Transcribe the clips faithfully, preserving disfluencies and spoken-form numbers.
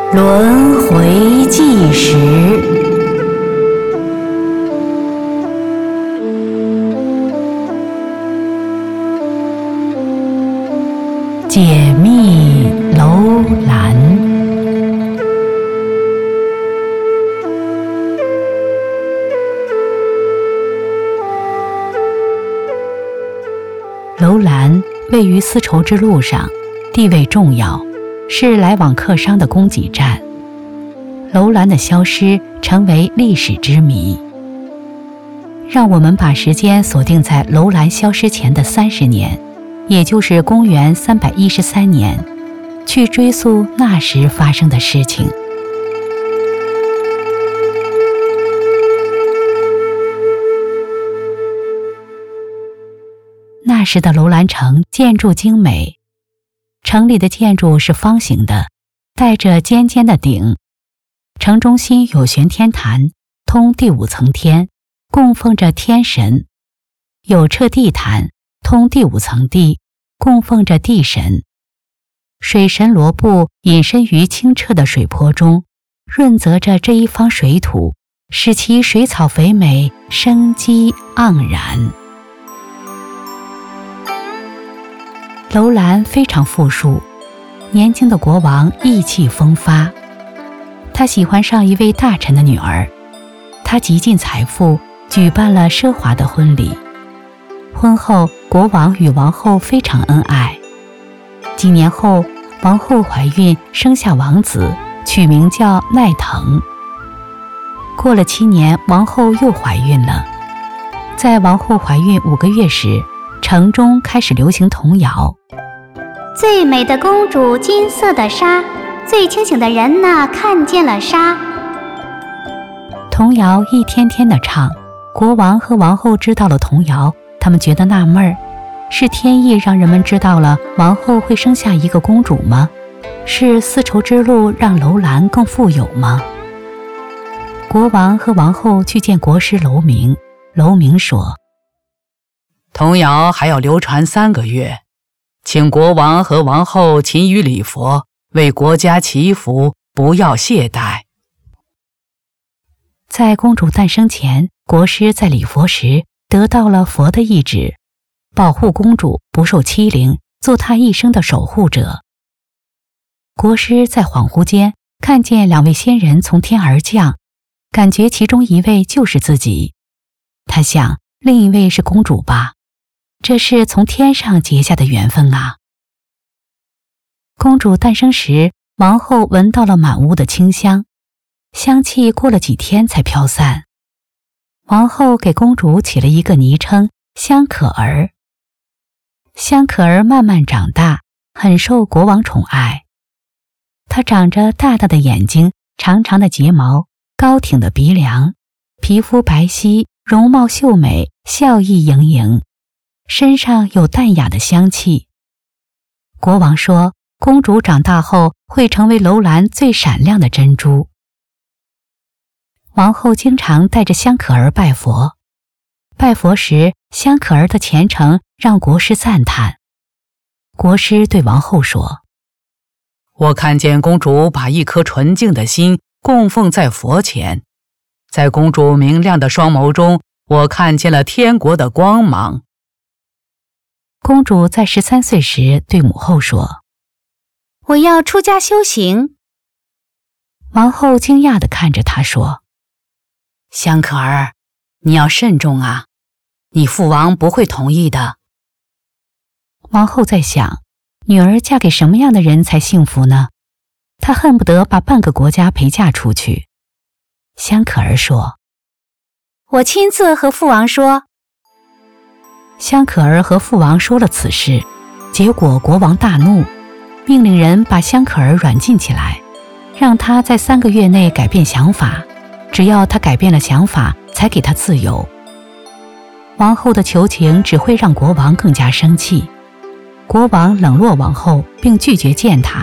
轮回计时，解密楼兰。楼兰位于丝绸之路上，地位重要，是来往客商的供给站。楼兰的消失成为历史之谜。让我们把时间锁定在楼兰消失前的三十年，也就是公元三百一十三年，去追溯那时发生的事情。那时的楼兰城建筑精美，城里的建筑是方形的，带着尖尖的顶。城中心有玄天坛，通第五层天，供奉着天神；有彻地坛，通第五层地，供奉着地神。水神罗布隐身于清澈的水波中，润泽着这一方水土，使其水草肥美，生机盎然。楼兰非常富庶，年轻的国王意气风发，他喜欢上一位大臣的女儿，他极尽财富，举办了奢华的婚礼。婚后，国王与王后非常恩爱。几年后，王后怀孕，生下王子，取名叫奈腾。过了七年，王后又怀孕了。在王后怀孕五个月时，城中开始流行童谣： 最美的公主金色的纱，最清醒的人呐看见了纱。 童谣一天天的唱，国王和王后知道了童谣，他们觉得纳闷儿，是天意让人们知道了王后会生下一个公主吗？是丝绸之路让楼兰更富有吗？国王和王后去见国师楼明，楼明说： 童谣还要流传三个月，请国王和王后勤于礼佛，为国家祈福，不要懈怠。 在公主诞生前，国师在礼佛时得到了佛的意旨，保护公主不受欺凌，做她一生的守护者。国师在恍惚间看见两位仙人从天而降，感觉其中一位就是自己。他想，另一位是公主吧，这是从天上结下的缘分啊。公主诞生时，王后闻到了满屋的清香，香气过了几天才飘散。王后给公主起了一个昵称香可儿。香可儿慢慢长大，很受国王宠爱。她长着大大的眼睛，长长的睫毛，高挺的鼻梁，皮肤白皙，容貌秀美，笑意盈盈，身上有淡雅的香气。国王说，公主长大后会成为楼兰最闪亮的珍珠。王后经常带着香可儿拜佛，拜佛时，香可儿的虔诚让国师赞叹。国师对王后说： 我看见公主把一颗纯净的心供奉在佛前，在公主明亮的双眸中，我看见了天国的光芒。 公主在十三岁时对母后说： 我要出家修行。 王后惊讶地看着她说： 香可儿，你要慎重啊，你父王不会同意的。 王后在想，女儿嫁给什么样的人才幸福呢？她恨不得把半个国家陪嫁出去。香可儿说： 我亲自和父王说。 香可儿和父王说了此事，结果国王大怒，命令人把香可儿软禁起来，让她在三个月内改变想法，只要她改变了想法，才给她自由。王后的求情只会让国王更加生气，国王冷落王后，并拒绝见她。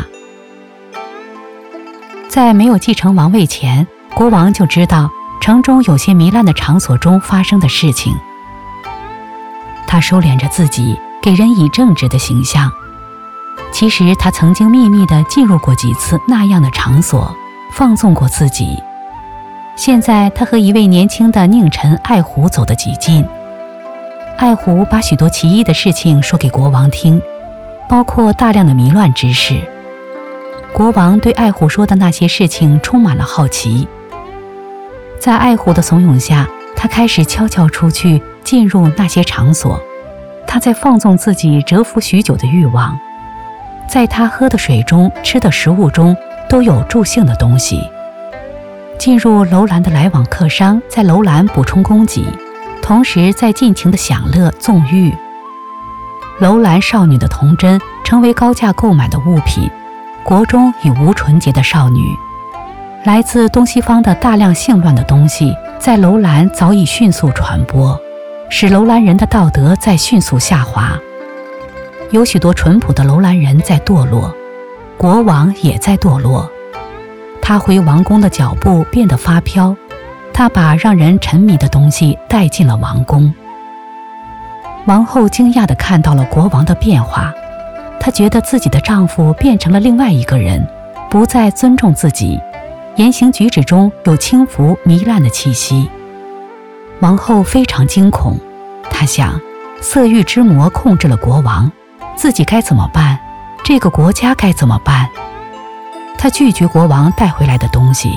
在没有继承王位前，国王就知道城中有些糜烂的场所中发生的事情。他收敛着自己，给人以正直的形象。 其实他曾经秘密地进入过几次那样的场所，放纵过自己。现在他和一位年轻的佞臣爱狐走得极近，爱狐把许多奇异的事情说给国王听，包括大量的迷乱之事。国王对爱狐说的那些事情充满了好奇。在爱狐的怂恿下，他开始悄悄出去，进入那些场所。他在放纵自己蛰伏许久的欲望。在他喝的水中、吃的食物中都有助兴的东西。进入楼兰的来往客商在楼兰补充供给，同时在尽情的享乐纵欲。楼兰少女的童贞成为高价购买的物品，国中已无纯洁的少女。来自东西方的大量性乱的东西在楼兰早已迅速传播，使楼兰人的道德在迅速下滑。有许多淳朴的楼兰人在堕落，国王也在堕落。他回王宫的脚步变得发飘，他把让人沉迷的东西带进了王宫。王后惊讶地看到了国王的变化，她觉得自己的丈夫变成了另外一个人，不再尊重自己，言行举止中有轻浮糜烂的气息。王后非常惊恐，她想，色欲之魔控制了国王，自己该怎么办？这个国家该怎么办？她拒绝国王带回来的东西。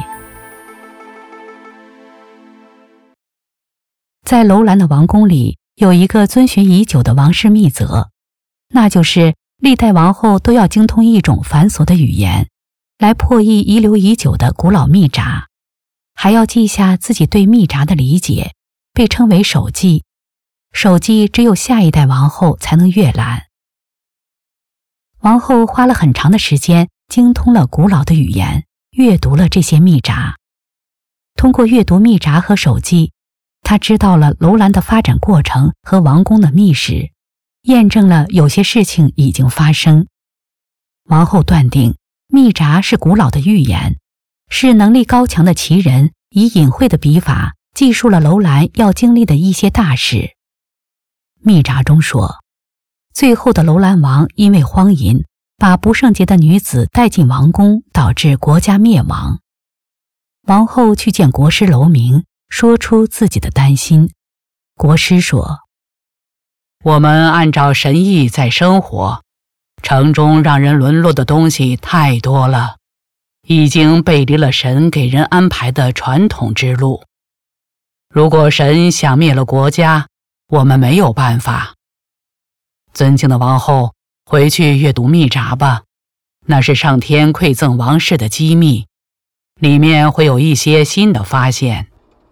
在楼兰的王宫里，有一个遵循已久的王室秘则，那就是历代王后都要精通一种繁琐的语言，来破译遗留已久的古老密札，还要记下自己对密札的理解，被称为手记。手记只有下一代王后才能阅览。王后花了很长的时间精通了古老的语言，阅读了这些密札。通过阅读密札和手记，她知道了楼兰的发展过程和王宫的秘史，验证了有些事情已经发生。王后断定密札是古老的预言，是能力高强的奇人以隐晦的笔法记述了楼兰要经历的一些大事。密札中说，最后的楼兰王因为荒淫，把不圣洁的女子带进王宫，导致国家灭亡。王后去见国师楼明，说出自己的担心。国师说， 我们按照神意在生活，城中让人沦落的东西太多了，已经背离了神给人安排的传统之路。如果神想灭了国家，我们没有办法。尊敬的王后，回去阅读密札吧，那是上天馈赠王室的机密，里面会有一些新的发现。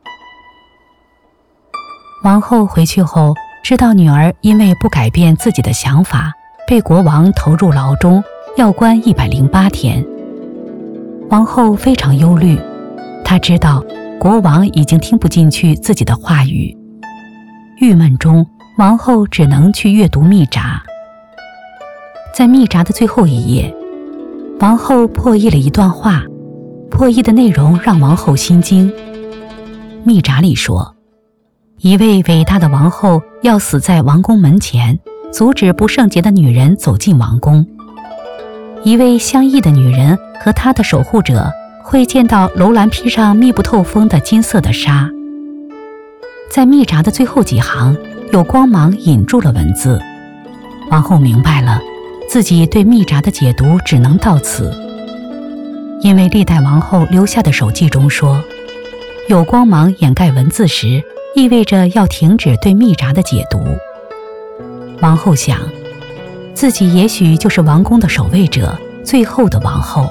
王后回去后，知道女儿因为不改变自己的想法，被国王投入牢中，要关一百零八天。王后非常忧虑，她知道国王已经听不进去自己的话语。郁闷中，王后只能去阅读密札。在密札的最后一页，王后破译了一段话，破译的内容让王后心惊。密札里说，一位伟大的王后要死在王宫门前，阻止不圣洁的女人走进王宫。一位相异的女人和她的守护者会见到楼兰披上密不透风的金色的纱。在密札的最后几行，有光芒引住了文字。王后明白了，自己对密札的解读只能到此。因为历代王后留下的手记中说，有光芒掩盖文字时，意味着要停止对密札的解读。王后想，自己也许就是王宫的守卫者，最后的王后。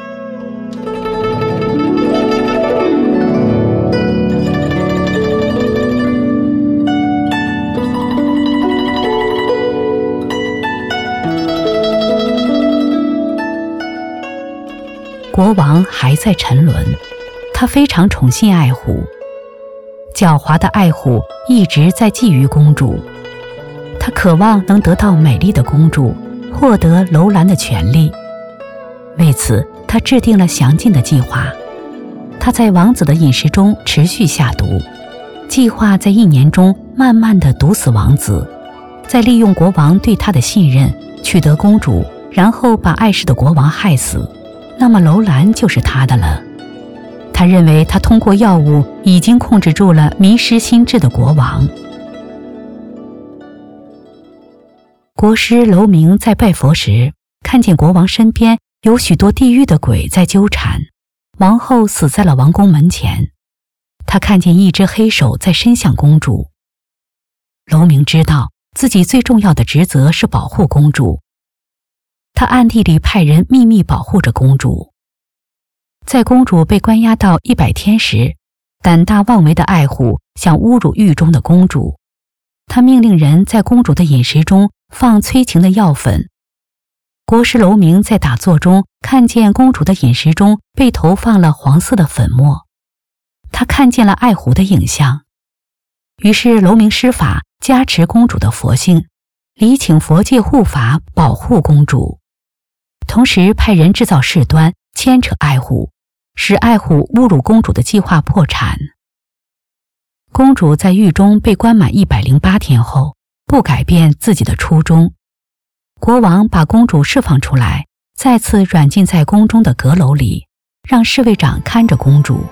国王还在沉沦，他非常宠信爱虎。狡猾的爱虎一直在觊觎公主，他渴望能得到美丽的公主，获得楼兰的权利。为此，他制定了详尽的计划。他在王子的饮食中持续下毒，计划在一年中慢慢地毒死王子，再利用国王对他的信任，取得公主， 然后把碍事的国王害死，那么楼兰就是他的了。他认为他通过药物已经控制住了迷失心智的国王。国师楼明在拜佛时，看见国王身边有许多地狱的鬼在纠缠，王后死在了王宫门前。他看见一只黑手在伸向公主。楼明知道自己最重要的职责是保护公主，他暗地里派人秘密保护着公主。在公主被关押到一百天时，胆大妄为的爱护想侮辱狱中的公主，他命令人在公主的饮食中放催情的药粉。国师楼明在打坐中看见公主的饮食中被投放了黄色的粉末，他看见了爱狐的影像。于是楼明施法加持公主的佛性，礼请佛界护法保护公主，同时派人制造事端牵扯爱狐，使爱狐侮辱公主的计划破产。公主在狱中被关满一百零八天后，不改变自己的初衷。国王把公主释放出来，再次软禁在宫中的阁楼里，让侍卫长看着公主。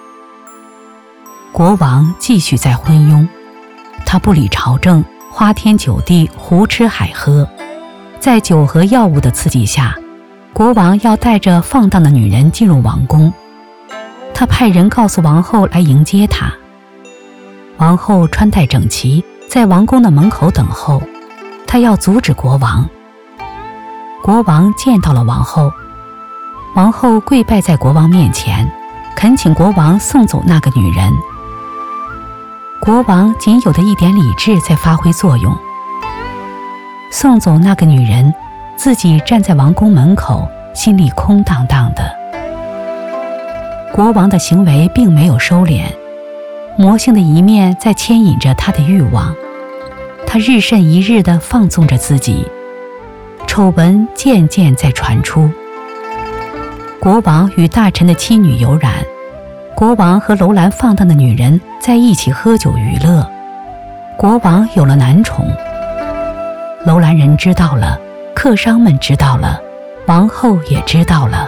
国王继续在昏庸，他不理朝政，花天酒地，胡吃海喝。在酒和药物的刺激下，国王要带着放荡的女人进入王宫。他派人告诉王后来迎接他。王后穿戴整齐，在王宫的门口等候，他要阻止国王。国王见到了王后，王后跪拜在国王面前，恳请国王送走那个女人。国王仅有的一点理智在发挥作用，送走那个女人，自己站在王宫门口，心里空荡荡的。国王的行为并没有收敛，魔性的一面在牵引着他的欲望，他日甚一日地放纵着自己，丑闻渐渐在传出。国王与大臣的妻女有染，国王和楼兰放荡的女人在一起喝酒娱乐，国王有了男宠。楼兰人知道了，客商们知道了，王后也知道了。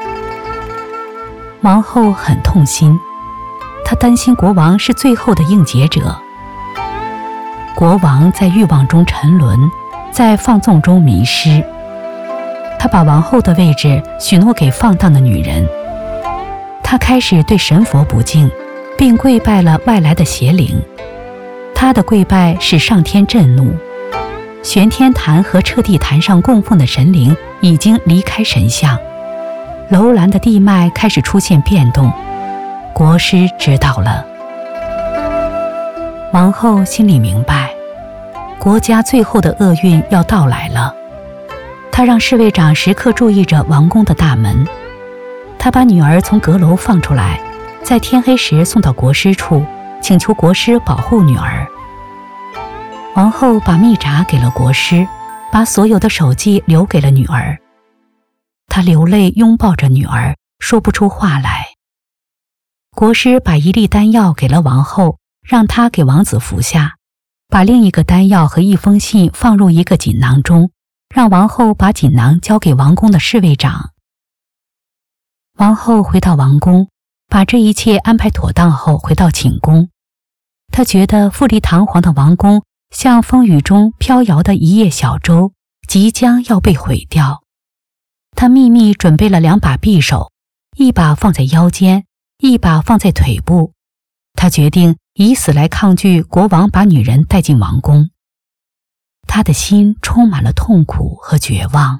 王后很痛心，她担心国王是最后的应劫者。国王在欲望中沉沦，在放纵中迷失。他把王后的位置许诺给放荡的女人。他开始对神佛不敬，并跪拜了外来的邪灵。他的跪拜使上天震怒，玄天坛和彻地坛上供奉的神灵已经离开神像，楼兰的地脉开始出现变动。国师知道了。王后心里明白，国家最后的厄运要到来了。她让侍卫长时刻注意着王宫的大门。她把女儿从阁楼放出来，在天黑时送到国师处，请求国师保护女儿。王后把密札给了国师，把所有的手迹留给了女儿。她流泪拥抱着女儿，说不出话来。国师把一粒丹药给了王后，让她给王子服下，把另一个丹药和一封信放入一个锦囊中，让王后把锦囊交给王宫的侍卫长。王后回到王宫，把这一切安排妥当后回到寝宫。她觉得富丽堂皇的王宫像风雨中飘摇的一叶小舟，即将要被毁掉。她秘密准备了两把匕首，一把放在腰间，一把放在腿部。她决定以死来抗拒国王把女人带进王宫。她的心充满了痛苦和绝望。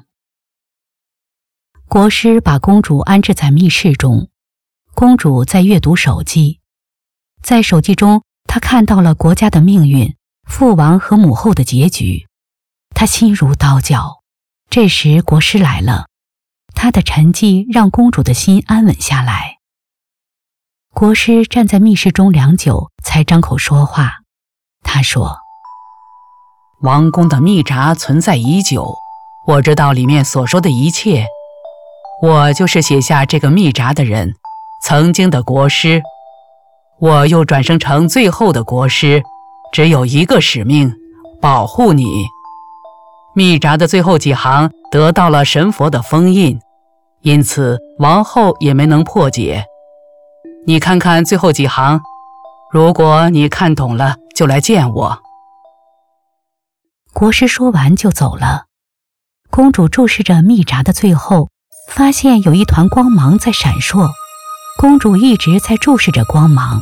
国师把公主安置在密室中，公主在阅读手记。在手记中，她看到了国家的命运，父王和母后的结局。她心如刀绞。这时国师来了，他的沉寂让公主的心安稳下来。国师站在密室中良久，才张口说话。他说： 王宫的密札存在已久，我知道里面所说的一切。我就是写下这个密札的人，曾经的国师。我又转生成最后的国师，只有一个使命，保护你。 密札的最后几行得到了神佛的封印，因此王后也没能破解。你看看最后几行，如果你看懂了，就来见我。 国师说完就走了。公主注视着密札的最后，发现有一团光芒在闪烁。公主一直在注视着光芒。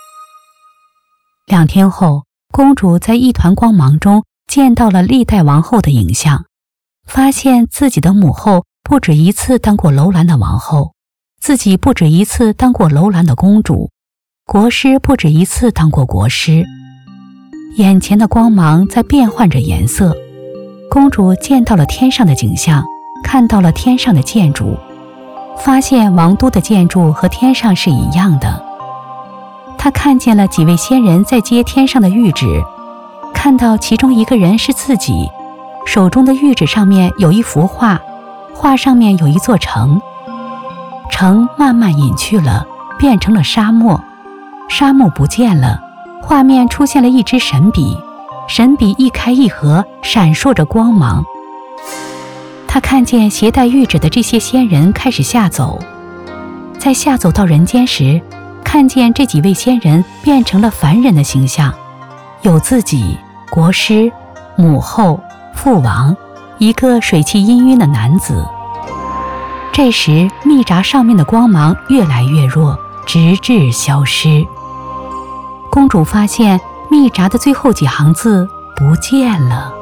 两天后，公主在一团光芒中见到了历代王后的影像，发现自己的母后不止一次当过楼兰的王后，自己不止一次当过楼兰的公主，国师不止一次当过国师。眼前的光芒在变换着颜色，公主见到了天上的景象，看到了天上的建筑，发现王都的建筑和天上是一样的。她看见了几位仙人在接天上的谕旨，看到其中一个人是自己，手中的谕旨上面有一幅画，画上面有一座城，城慢慢隐去了，变成了沙漠，沙漠不见了，画面出现了一支神笔，神笔一开一合，闪烁着光芒。他看见携带谕旨的这些仙人开始下走，在下走到人间时，看见这几位仙人变成了凡人的形象，有自己、国师、母后、父王，一个水气氤氲的男子。这时密札上面的光芒越来越弱，直至消失。公主发现密札的最后几行字不见了。